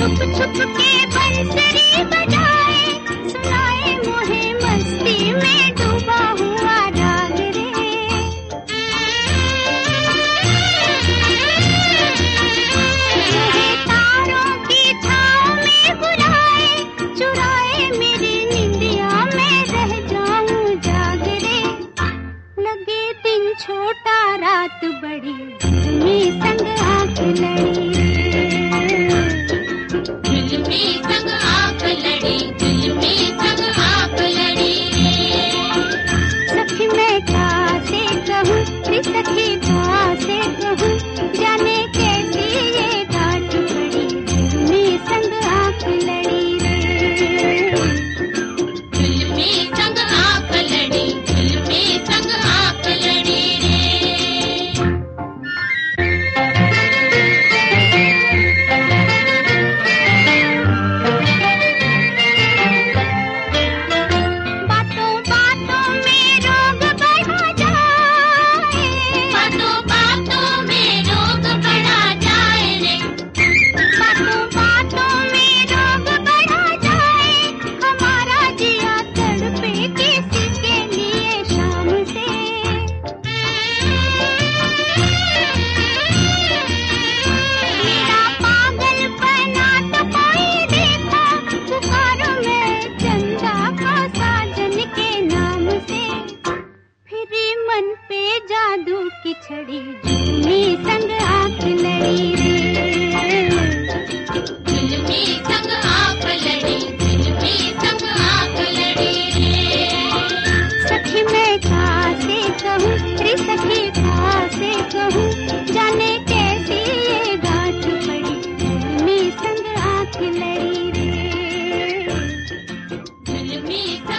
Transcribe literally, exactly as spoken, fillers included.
छुप छुप के बंसरी बजाए, सुनाए मोहे मस्ती में डूबा हुआ राग रे। मोहे तारों की छाँव में बुलाए, चुराए मेरी निंदिया में रह जाऊं जाग रे। लगे दिन छोटा रात बड़ी, में संग आंख लड़ी, दिल में संग आंख लड़ी, दिल में संग आंख लड़ी। सखी मैं कैसे कहूँ, रे सखी कैसे कहूँ, जाने कैसी ये डांट पड़ी, दिल में संग आंख लड़ी रे। दिल में संग आंख लड़ी, दिल में संग आंख लड़ी रे। जादू की छड़ी, में संग आंख लड़ी रे। दिल में संग आंख लड़ी, दिल में संग आंख लड़ी रे। सखी मैं कैसे कहूँ, रे सखी कैसे कहूँ, जाने कैसी ये गांठ पड़ी, दिल में संग आंख लड़ी रे। दिल में